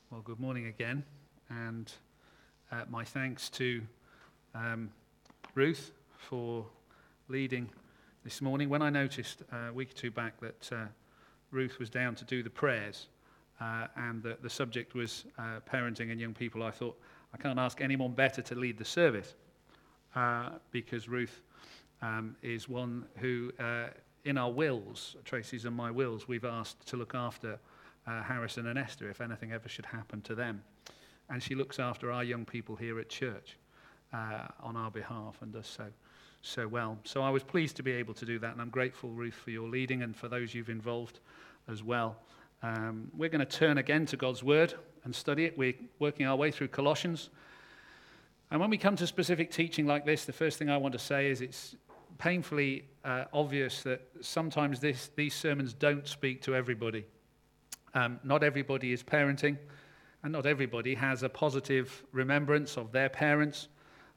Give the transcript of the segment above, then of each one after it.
Well, good morning again, and my thanks to Ruth for leading this morning. When I noticed a week or two back that Ruth was down to do the prayers and that the subject was parenting and young people, I thought, I can't ask anyone better to lead the service because Ruth is one who, in our wills, Tracy's and my wills, we've asked to look after Harrison and Esther if anything ever should happen to them. And she looks after our young people here at church on our behalf and does so well. So I was pleased to be able to do that, and I'm grateful, Ruth, for your leading and for those you've involved as well. We're going to turn again to God's Word and study it. We're working our way through Colossians. And when we come to specific teaching like this, the first thing I want to say is it's painfully obvious that sometimes these sermons don't speak to everybody. Not everybody is parenting, and not everybody has a positive remembrance of their parents,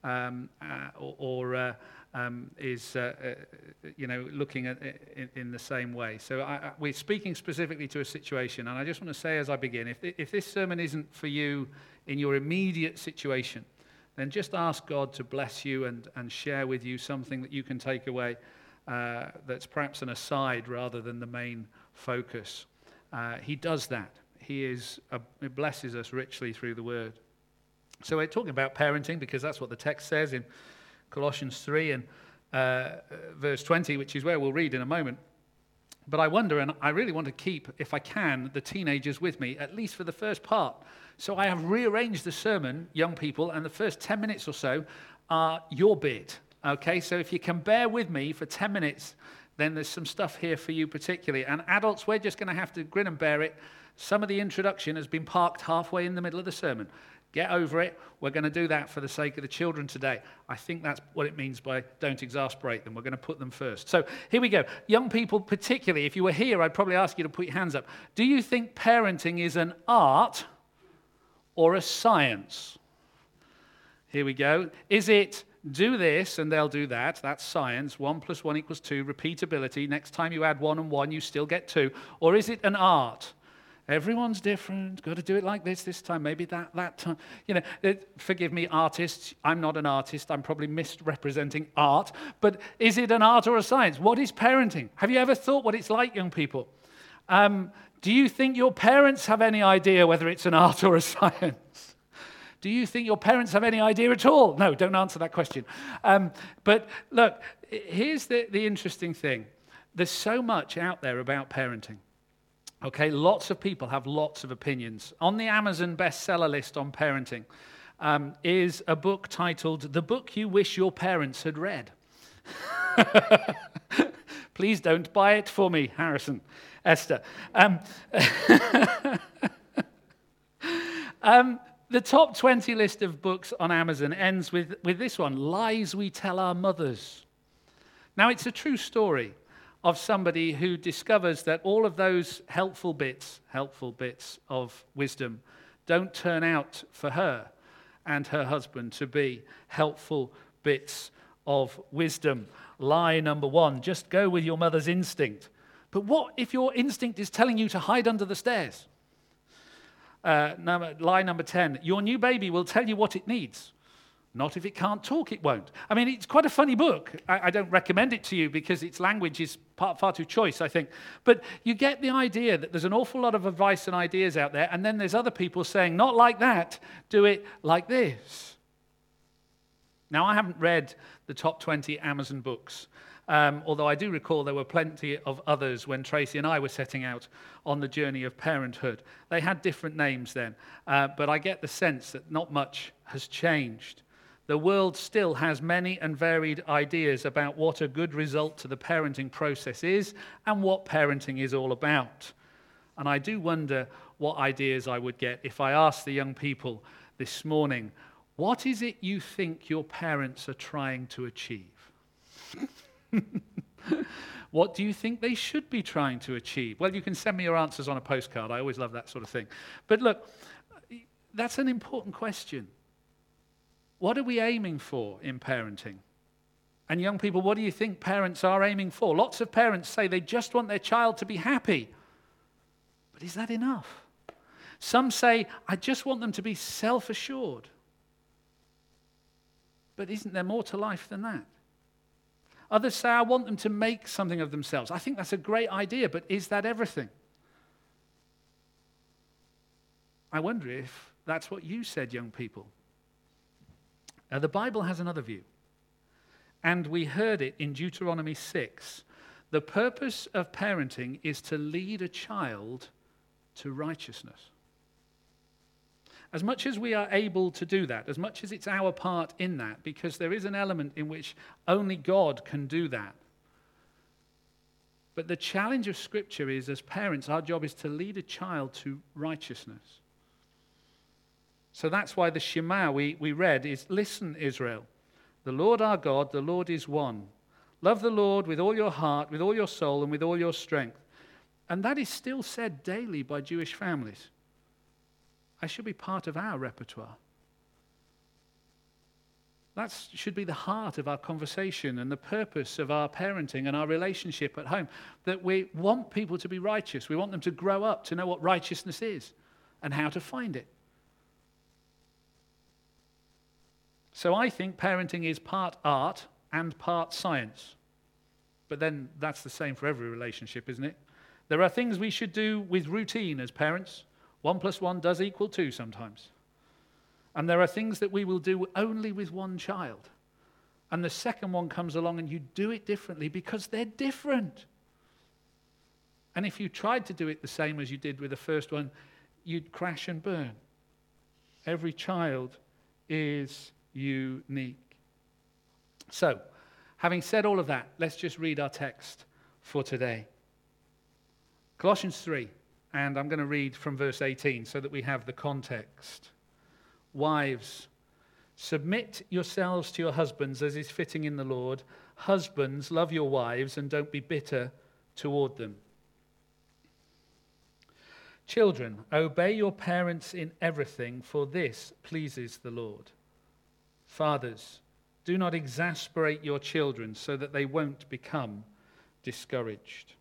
or is looking at it in the same way. So we're speaking specifically to a situation, and I just want to say as I begin, if this sermon isn't for you in your immediate situation, then just ask God to bless you and share with you something that you can take away that's perhaps an aside rather than the main focus. He does that. He blesses us richly through the Word. So we're talking about parenting because that's what the text says in Colossians 3 and verse 20, which is where we'll read in a moment. But I wonder, and I really want to keep, if I can, the teenagers with me, at least for the first part. So I have rearranged the sermon, young people, and the first 10 minutes or so are your bit. Okay, so if you can bear with me for 10 minutes, then there's some stuff here for you particularly. And adults, we're just going to have to grin and bear it. Some of the introduction has been parked halfway in the middle of the sermon. Get over it. We're going to do that for the sake of the children today. I think that's what it means by don't exasperate them. We're going to put them first. So here we go. Young people particularly, if you were here, I'd probably ask you to put your hands up. Do you think parenting is an art or a science? Here we go. Is it do this and they'll do that? That's science. 1 + 1 = 2. Repeatability. Next time you add 1 and 1, you still get 2. Or is it an art? Everyone's different. Got to do it like this time. Maybe that time. Forgive me, artists. I'm not an artist. I'm probably misrepresenting art. But is it an art or a science? What is parenting? Have you ever thought what it's like, young people? Do you think your parents have any idea whether it's an art or a science? Do you think your parents have any idea at all? No, don't answer that question. But look, here's the interesting thing. There's so much out there about parenting. Okay, lots of people have lots of opinions. On the Amazon bestseller list on parenting is a book titled The Book You Wish Your Parents Had Read. Please don't buy it for me, Harrison, Esther. The top 20 list of books on Amazon ends with this one, Lies We Tell Our Mothers. Now, it's a true story of somebody who discovers that all of those helpful bits of wisdom don't turn out for her and her husband to be helpful bits of wisdom. Lie number 1, just go with your mother's instinct. But what if your instinct is telling you to hide under the stairs? Lie number 10, your new baby will tell you what it needs. Not if it can't talk, it won't. I mean, it's quite a funny book. I don't recommend it to you because its language is far too choice, I think. But you get the idea that there's an awful lot of advice and ideas out there, and then there's other people saying, not like that, do it like this. Now, I haven't read the top 20 Amazon books, although I do recall there were plenty of others when Tracy and I were setting out on the journey of parenthood. They had different names then, but I get the sense that not much has changed. The world still has many and varied ideas about what a good result to the parenting process is and what parenting is all about. And I do wonder what ideas I would get if I asked the young people this morning, what is it you think your parents are trying to achieve? What do you think they should be trying to achieve? Well, you can send me your answers on a postcard. I always love that sort of thing. But look, that's an important question. What are we aiming for in parenting? And young people, what do you think parents are aiming for? Lots of parents say they just want their child to be happy. But is that enough? Some say, I just want them to be self-assured. But isn't there more to life than that? Others say, I want them to make something of themselves. I think that's a great idea, but is that everything? I wonder if that's what you said, young people. The Bible has another view. And we heard it in Deuteronomy 6. The purpose of parenting is to lead a child to righteousness. As much as we are able to do that, as much as it's our part in that, because there is an element in which only God can do that. But the challenge of Scripture is, as parents, our job is to lead a child to righteousness. So that's why the Shema we read is, listen, Israel, the Lord our God, the Lord is one. Love the Lord with all your heart, with all your soul, and with all your strength. And that is still said daily by Jewish families. That should be part of our repertoire. That should be the heart of our conversation and the purpose of our parenting and our relationship at home. That we want people to be righteous. We want them to grow up to know what righteousness is and how to find it. So I think parenting is part art and part science. But then that's the same for every relationship, isn't it? There are things we should do with routine as parents. 1 + 1 does equal 2 sometimes. And there are things that we will do only with one child. And the second one comes along and you do it differently because they're different. And if you tried to do it the same as you did with the first one, you'd crash and burn. Every child is unique. So, having said all of that, let's just read our text for today. Colossians 3. And I'm going to read from verse 18 so that we have the context. Wives, submit yourselves to your husbands as is fitting in the Lord. Husbands, love your wives and don't be bitter toward them. Children, obey your parents in everything, for this pleases the Lord. Fathers, do not exasperate your children so that they won't become discouraged.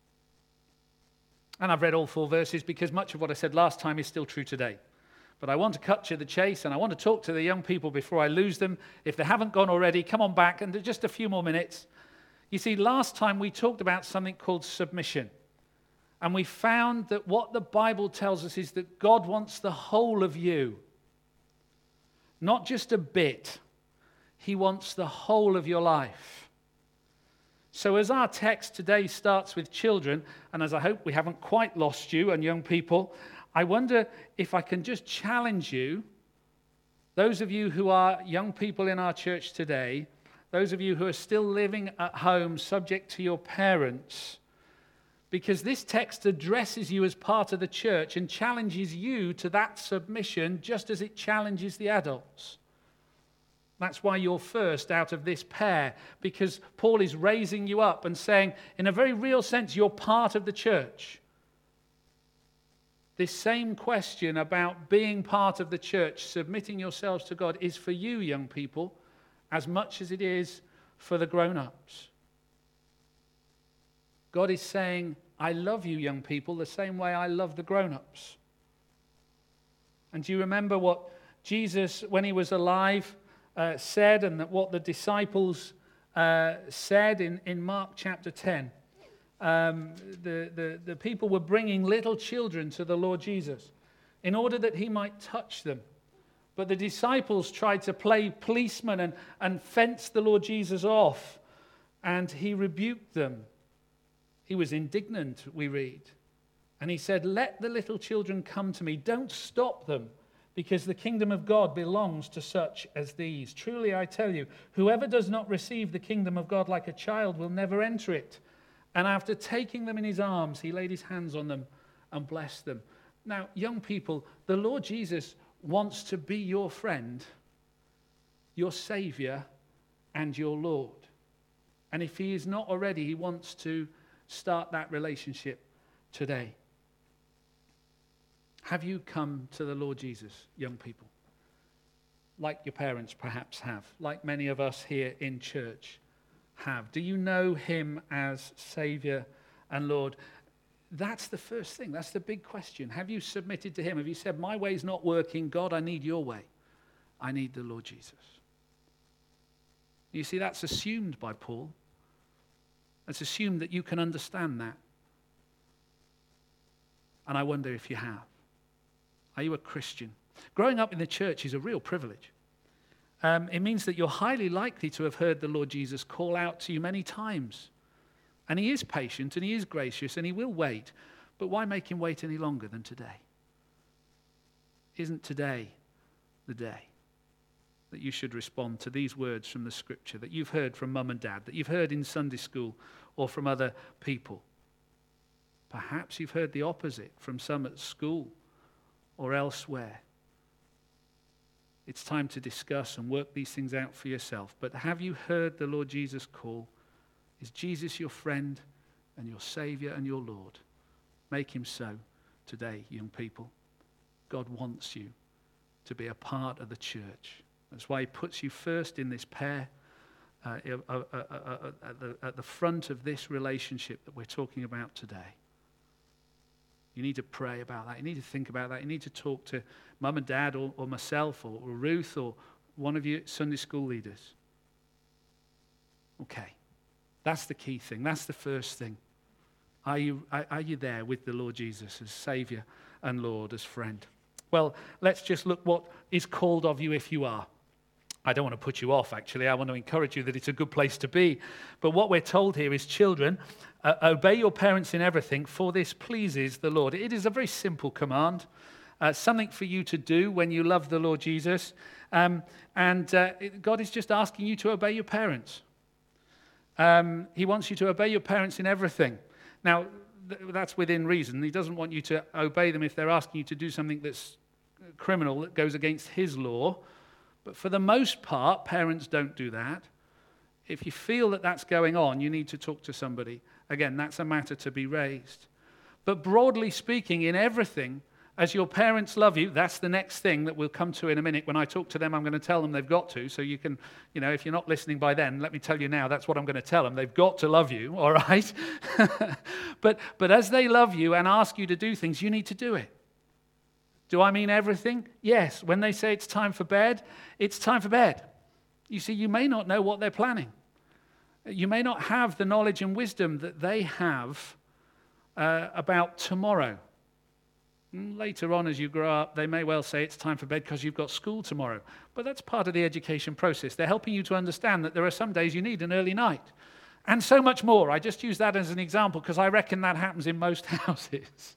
And I've read all 4 verses because much of what I said last time is still true today. But I want to cut to the chase and I want to talk to the young people before I lose them. If they haven't gone already, come on back and just a few more minutes. You see, last time we talked about something called submission. And we found that what the Bible tells us is that God wants the whole of you. Not just a bit. He wants the whole of your life. So as our text today starts with children, and as I hope we haven't quite lost you and young people, I wonder if I can just challenge you, those of you who are young people in our church today, those of you who are still living at home subject to your parents, because this text addresses you as part of the church and challenges you to that submission just as it challenges the adults. That's why you're first out of this pair, because Paul is raising you up and saying, in a very real sense, you're part of the church. This same question about being part of the church, submitting yourselves to God, is for you, young people, as much as it is for the grown-ups. God is saying, I love you, young people, the same way I love the grown-ups. And do you remember what Jesus, when he was alive, said, and that what the disciples said in Mark chapter 10? The people were bringing little children to the Lord Jesus in order that he might touch them. But the disciples tried to play policeman and fence the Lord Jesus off, and he rebuked them. He was indignant, we read. And he said, let the little children come to me. Don't stop them, because the kingdom of God belongs to such as these. Truly, I tell you, whoever does not receive the kingdom of God like a child will never enter it. And after taking them in his arms, he laid his hands on them and blessed them. Now, young people, the Lord Jesus wants to be your friend, your Savior, and your Lord. And if he is not already, he wants to start that relationship today. Have you come to the Lord Jesus, young people? Like your parents perhaps have, like many of us here in church have. Do you know him as Savior and Lord? That's the first thing. That's the big question. Have you submitted to him? Have you said, my way's not working, God, I need your way. I need the Lord Jesus. You see, that's assumed by Paul. It's assumed that you can understand that. And I wonder if you have. Are you a Christian? Growing up in the church is a real privilege. It means that you're highly likely to have heard the Lord Jesus call out to you many times. And he is patient and he is gracious and he will wait. But why make him wait any longer than today? Isn't today the day that you should respond to these words from the scripture that you've heard from mum and dad, that you've heard in Sunday school or from other people? Perhaps you've heard the opposite from some at school or elsewhere. It's time to discuss and work these things out for yourself. But have you heard the Lord Jesus call? Is Jesus your friend and your Savior and your Lord? Make him so today, young people. God wants you to be a part of the church. That's why he puts you first in this pair, at the front of this relationship that we're talking about today. You need to pray about that. You need to think about that. You need to talk to mum and dad or myself or Ruth or one of you Sunday school leaders. Okay. That's the key thing. That's the first thing. Are you there with the Lord Jesus as Savior and Lord, as friend? Well, let's just look what is called of you if you are. I don't want to put you off, actually. I want to encourage you that it's a good place to be. But what we're told here is, children, obey your parents in everything, for this pleases the Lord. It is a very simple command, something for you to do when you love the Lord Jesus. God is just asking you to obey your parents. He wants you to obey your parents in everything. Now, that's within reason. He doesn't want you to obey them if they're asking you to do something that's criminal, that goes against his law. But for the most part, parents don't do that. If you feel that that's going on, you need to talk to somebody. Again, that's a matter to be raised. But broadly speaking, in everything, as your parents love you, that's the next thing that we'll come to in a minute. When I talk to them, I'm going to tell them they've got to. So you can, if you're not listening by then, let me tell you now, that's what I'm going to tell them. They've got to love you, all right? But as they love you and ask you to do things, you need to do it. Do I mean everything? Yes. When they say it's time for bed, it's time for bed. You see, you may not know what they're planning. You may not have the knowledge and wisdom that they have about tomorrow. Later on, as you grow up, they may well say it's time for bed because you've got school tomorrow. But that's part of the education process. They're helping you to understand that there are some days you need an early night. And so much more. I just use that as an example because I reckon that happens in most houses.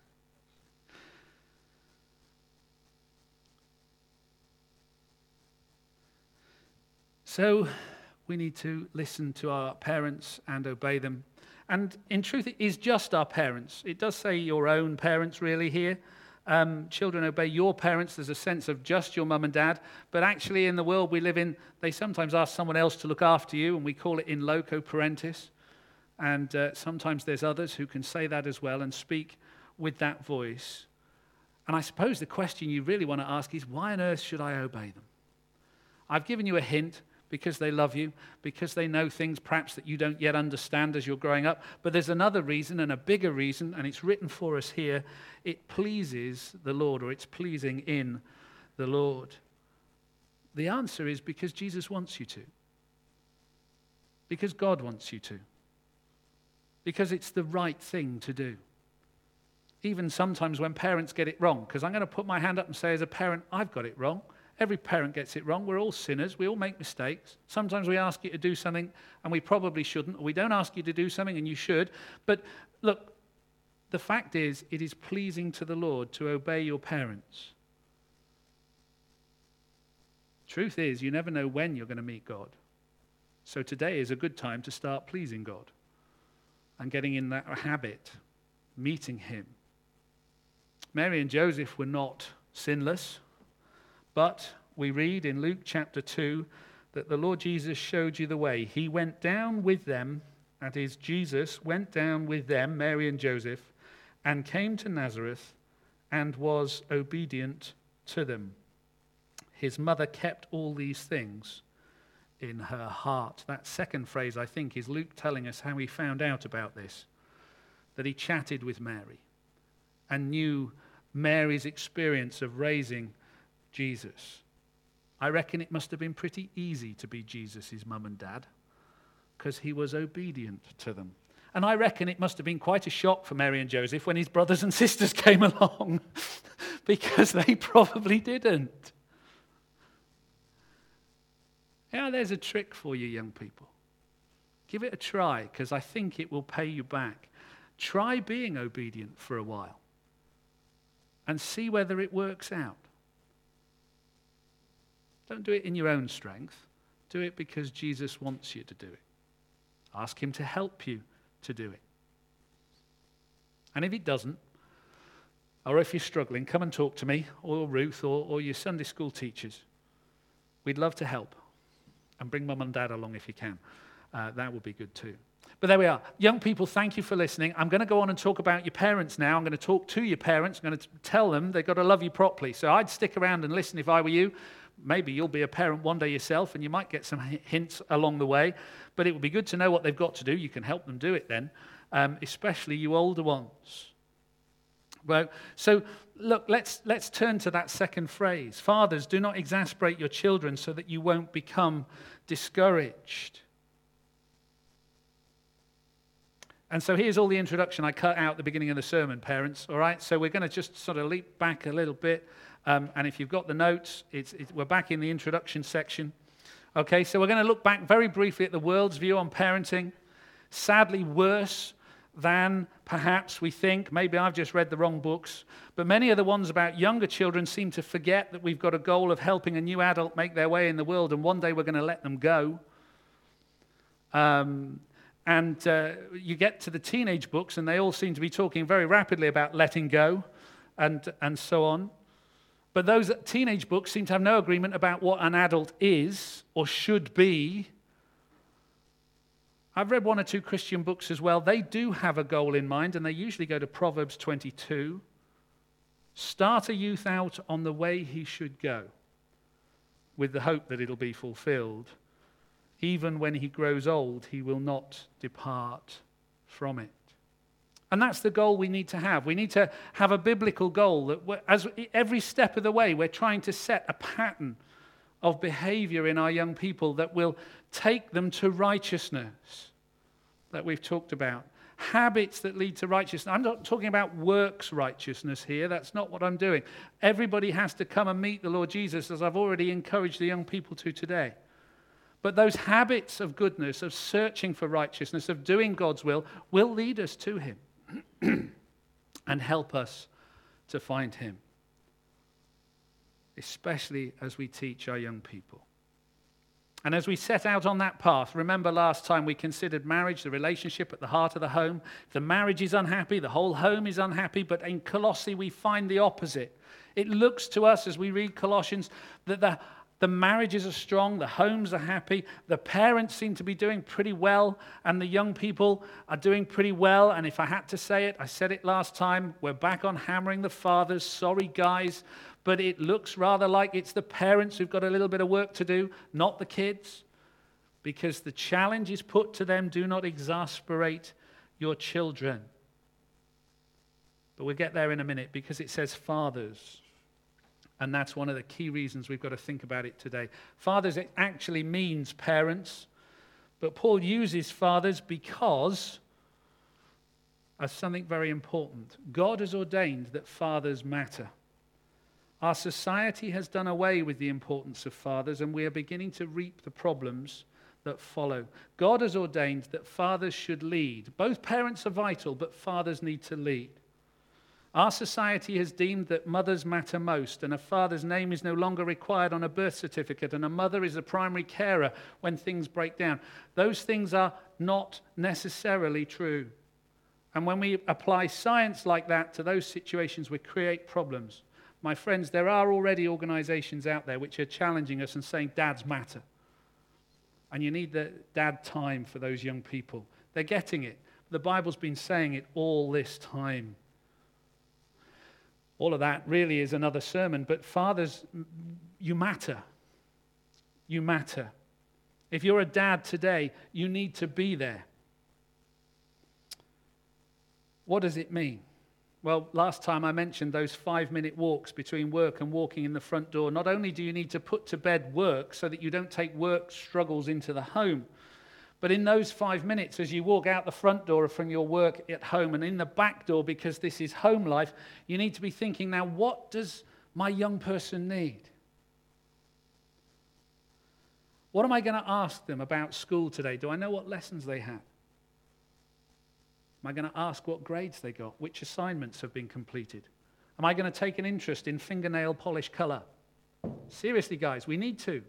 So we need to listen to our parents and obey them. And in truth, it is just our parents. It does say your own parents really here. Children, obey your parents. There's a sense of just your mum and dad. But actually in the world we live in, they sometimes ask someone else to look after you, and we call it in loco parentis. And sometimes there's others who can say that as well and speak with that voice. And I suppose the question you really want to ask is, why on earth should I obey them? I've given you a hint. Because they love you, because they know things perhaps that you don't yet understand as you're growing up. But there's another reason and a bigger reason, and it's written for us here. It pleases the Lord, or it's pleasing in the Lord. The answer is because Jesus wants you to. Because God wants you to. Because it's the right thing to do. Even sometimes when parents get it wrong, because I'm going to put my hand up and say as a parent, I've got it wrong. Every parent gets it wrong. We're all sinners. We all make mistakes. Sometimes we ask you to do something and we probably shouldn't, or we don't ask you to do something and you should. But look, the fact is, it is pleasing to the Lord to obey your parents. Truth is, you never know when you're going to meet God. So today is a good time to start pleasing God and getting in that habit, meeting him. Mary and Joseph were not sinless. But we read in Luke chapter 2 that the Lord Jesus showed you the way. He went down with them, that is, Jesus went down with them, Mary and Joseph, and came to Nazareth and was obedient to them. His mother kept all these things in her heart. That second phrase, I think, is Luke telling us how he found out about this, that he chatted with Mary. and knew Mary's experience of raising Jesus. I reckon it must have been pretty easy to be Jesus' mum and dad because he was obedient to them. And I reckon it must have been quite a shock for Mary and Joseph when his brothers and sisters came along because they probably didn't. Yeah, there's a trick for you, young people. Give it a try because I think it will pay you back. Try being obedient for a while and see whether it works out. Don't do it in your own strength. Do it because Jesus wants you to do it. Ask him to help you to do it. And if it doesn't, or if you're struggling, come and talk to me or Ruth or your Sunday school teachers. We'd love to help. And bring mum and dad along if you can. That would be good too. But there we are. Young people, thank you for listening. I'm going to go on and talk about your parents now. I'm going to talk to your parents. I'm going to tell them they've got to love you properly. So I'd stick around and listen if I were you. Maybe you'll be a parent one day yourself and you might get some hints along the way. But it would be good to know what they've got to do. You can help them do it then, especially you older ones. Well, so look, let's turn to that second phrase. Fathers, do not exasperate your children so that you won't become discouraged. And so here's all the introduction I cut out at the beginning of the sermon, parents, all right? So we're going to just sort of leap back a little bit. And if you've got the notes, we're back in the introduction section. Okay, so we're going to look back very briefly at the world's view on parenting. Sadly, worse than perhaps we think. Maybe I've just read the wrong books. But many of the ones about younger children seem to forget that we've got a goal of helping a new adult make their way in the world, and one day we're going to let them go. You get to the teenage books, and they all seem to be talking very rapidly about letting go and so on. But those teenage books seem to have no agreement about what an adult is or should be. I've read one or two Christian books as well. They do have a goal in mind, and they usually go to Proverbs 22. Start a youth out on the way he should go, with the hope that it'll be fulfilled. Even when he grows old, he will not depart from it. And that's the goal we need to have. We need to have a biblical goal that as every step of the way, we're trying to set a pattern of behavior in our young people that will take them to righteousness that we've talked about. Habits that lead to righteousness. I'm not talking about works righteousness here. That's not what I'm doing. Everybody has to come and meet the Lord Jesus, as I've already encouraged the young people to today. But those habits of goodness, of searching for righteousness, of doing God's will lead us to him and help us to find him, especially as we teach our young people. And as we set out on that path, remember last time we considered marriage, the relationship at the heart of the home. If the marriage is unhappy, the whole home is unhappy, but in Colossae we find the opposite. It looks to us as we read Colossians that the marriages are strong, the homes are happy, the parents seem to be doing pretty well, and the young people are doing pretty well. And if I had to say it, I said it last time, we're back on hammering the fathers. Sorry, guys, but it looks rather like it's the parents who've got a little bit of work to do, not the kids, because the challenge is put to them, do not exasperate your children. But we'll get there in a minute, because it says fathers. And that's one of the key reasons we've got to think about it today. Fathers, it actually means parents, but Paul uses fathers because of something very important. God has ordained that fathers matter. Our society has done away with the importance of fathers, and we are beginning to reap the problems that follow. God has ordained that fathers should lead. Both parents are vital, but fathers need to lead. Our society has deemed that mothers matter most, and a father's name is no longer required on a birth certificate, and a mother is a primary carer when things break down. Those things are not necessarily true. And when we apply science like that to those situations, we create problems. My friends, there are already organizations out there which are challenging us and saying dads matter. And you need the dad time for those young people. They're getting it. The Bible's been saying it all this time. All of that really is another sermon, but fathers, you matter. You matter. If you're a dad today, you need to be there. What does it mean? Well, last time I mentioned those 5-minute walks between work and walking in the front door. Not only do you need to put to bed work so that you don't take work struggles into the home, but in those 5 minutes as you walk out the front door from your work at home and in the back door, because this is home life, you need to be thinking, now what does my young person need? What am I going to ask them about school today? Do I know what lessons they had? Am I going to ask what grades they got? Which assignments have been completed? Am I going to take an interest in fingernail polish color? Seriously, guys, we need to.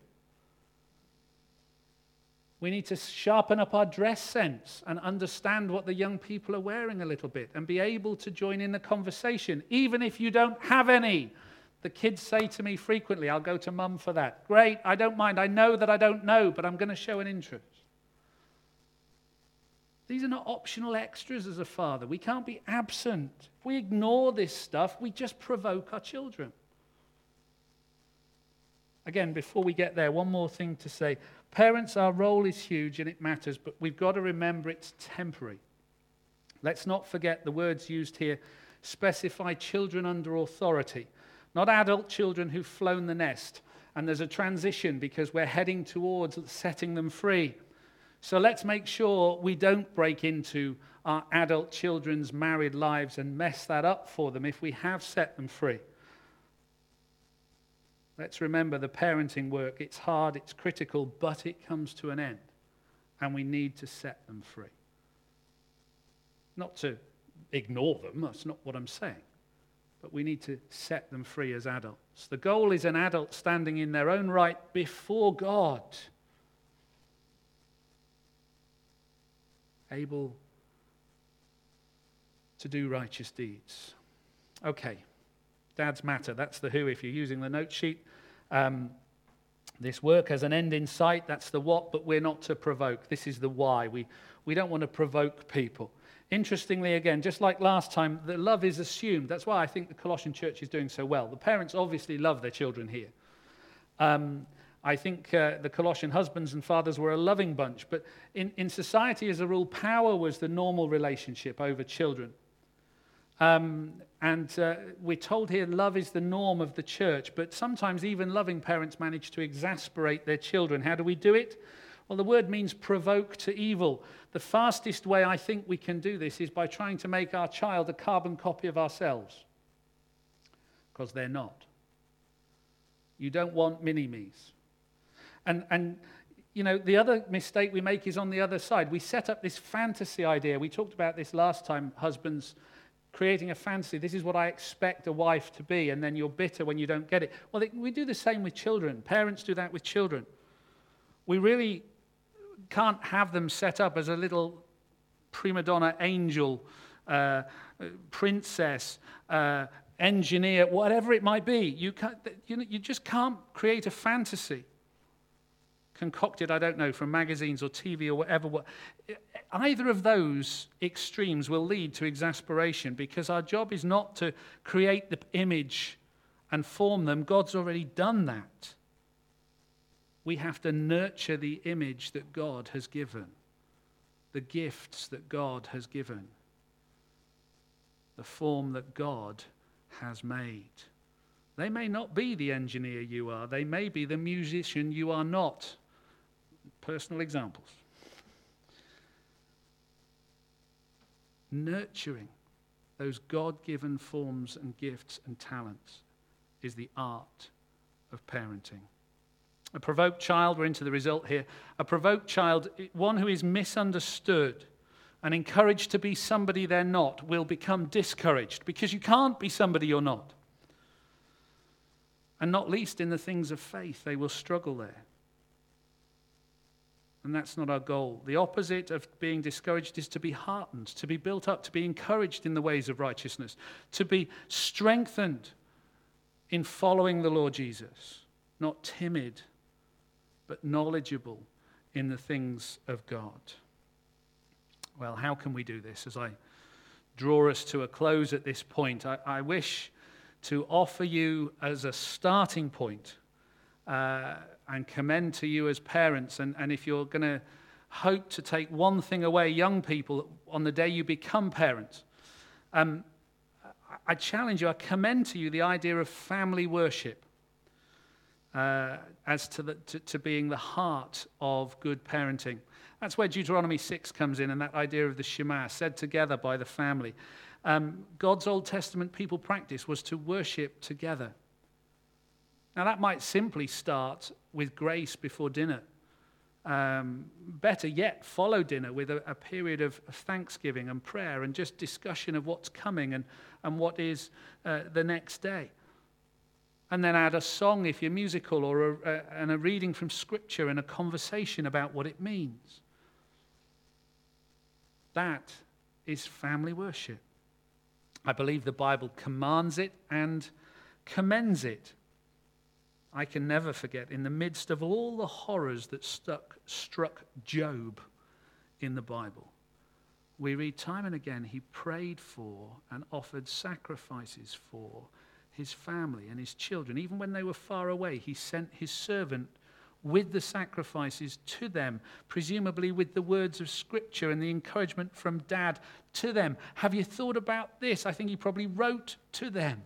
We need to sharpen up our dress sense and understand what the young people are wearing a little bit and be able to join in the conversation, even if you don't have any. The kids say to me frequently, I'll go to mum for that. Great, I don't mind. I know that I don't know, but I'm going to show an interest. These are not optional extras as a father. We can't be absent. If we ignore this stuff, we just provoke our children. Again, before we get there, one more thing to say. Parents, our role is huge and it matters, but we've got to remember it's temporary. Let's not forget the words used here specify children under authority, not adult children who've flown the nest. And there's a transition because we're heading towards setting them free. So let's make sure we don't break into our adult children's married lives and mess that up for them if we have set them free. Let's remember the parenting work. It's hard, it's critical, but it comes to an end. And we need to set them free. Not to ignore them, that's not what I'm saying. But we need to set them free as adults. The goal is an adult standing in their own right before God, able to do righteous deeds. Okay, dads matter. That's the who if you're using the note sheet. This work has an end in sight. That's the what, but we're not to provoke. This is the why. We don't want to provoke people. Interestingly, again, just like last time, the love is assumed. That's why I think the Colossian church is doing so well. The parents obviously love their children here. I think the Colossian husbands and fathers were a loving bunch, but in society as a rule, power was the normal relationship over children. We're told here love is the norm of the church, but sometimes even loving parents manage to exasperate their children. How do we do it? Well, the word means provoke to evil. The fastest way I think we can do this is by trying to make our child a carbon copy of ourselves, because they're not. You don't want mini-me's. And you know, the other mistake we make is on the other side. We set up this fantasy idea. We talked about this last time, husbands creating a fantasy. This is what I expect a wife to be, and then you're bitter when you don't get it. Well, we do the same with children. Parents do that with children. We really can't have them set up as a little prima donna angel, princess, engineer, whatever it might be. You just can't create a fantasy concocted, I don't know, from magazines or TV or whatever. Either of those extremes will lead to exasperation, because our job is not to create the image and form them. God's already done that. We have to nurture the image that God has given, the gifts that God has given, the form that God has made. They may not be the engineer you are. They may be the musician you are not. Personal examples. Nurturing those God-given forms and gifts and talents is the art of parenting. A provoked child, we're into the result here, a provoked child, one who is misunderstood and encouraged to be somebody they're not, will become discouraged, because you can't be somebody you're not. And not least in the things of faith, they will struggle there. And that's not our goal. The opposite of being discouraged is to be heartened, to be built up, to be encouraged in the ways of righteousness, to be strengthened in following the Lord Jesus, not timid, but knowledgeable in the things of God. Well, how can we do this? As I draw us to a close at this point, I wish to offer you as a starting point and commend to you as parents, and if you're going to hope to take one thing away, young people, on the day you become parents, I challenge you, I commend to you the idea of family worship as to being the heart of good parenting. That's where Deuteronomy 6 comes in, and that idea of the Shema, said together by the family. God's Old Testament people practice was to worship together. Now that might simply start with grace before dinner. Better yet, follow dinner with a period of thanksgiving and prayer and just discussion of what's coming and what is the next day. And then add a song if you're musical, or a reading from Scripture and a conversation about what it means. That is family worship. I believe the Bible commands it and commends it. I can never forget, in the midst of all the horrors that struck Job in the Bible, we read time and again he prayed for and offered sacrifices for his family and his children. Even when they were far away, he sent his servant with the sacrifices to them, presumably with the words of Scripture and the encouragement from Dad to them. Have you thought about this? I think he probably wrote to them.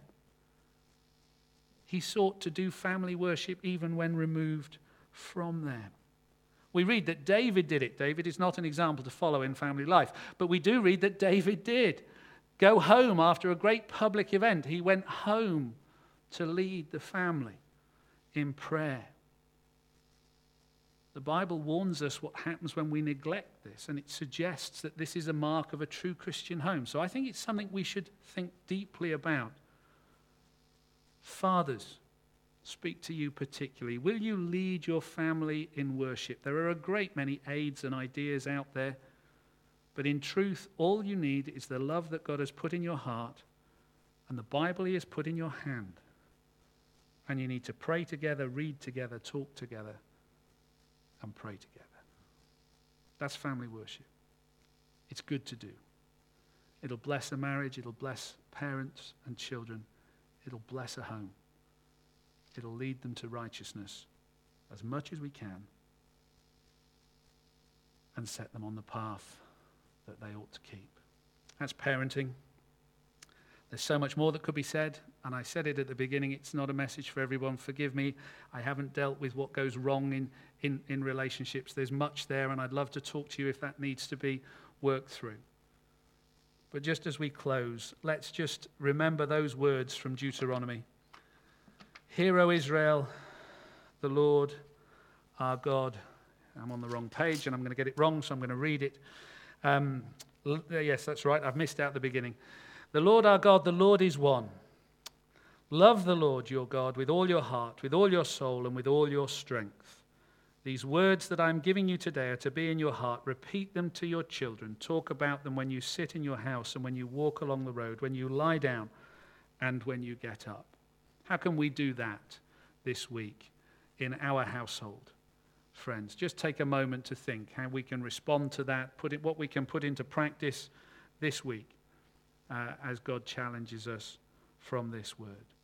He sought to do family worship even when removed from them. We read that David did it. David is not an example to follow in family life, but we do read that David did go home after a great public event. He went home to lead the family in prayer. The Bible warns us what happens when we neglect this, and it suggests that this is a mark of a true Christian home. So I think it's something we should think deeply about. Fathers, speak to you particularly. Will you lead your family in worship? There are a great many aids and ideas out there, but in truth, all you need is the love that God has put in your heart and the Bible he has put in your hand. And you need to pray together, read together, talk together, and pray together. That's family worship. It's good to do. It'll bless a marriage, it'll bless parents and children. It'll bless a home. It'll lead them to righteousness as much as we can and set them on the path that they ought to keep. That's parenting. There's so much more that could be said, and I said it at the beginning, it's not a message for everyone. Forgive me, I haven't dealt with what goes wrong in relationships. There's much there, and I'd love to talk to you if that needs to be worked through. But just as we close, let's just remember those words from Deuteronomy. Hear, O Israel, the Lord our God. I'm on the wrong page and I'm going to get it wrong, so I'm going to read it. Yes, that's right. I've missed out the beginning. The Lord our God, the Lord is one. Love the Lord your God with all your heart, with all your soul, and with all your strength. These words that I'm giving you today are to be in your heart. Repeat them to your children. Talk about them when you sit in your house and when you walk along the road, when you lie down and when you get up. How can we do that this week in our household, friends? Just take a moment to think how we can respond to that, what we can put into practice this week as God challenges us from this word.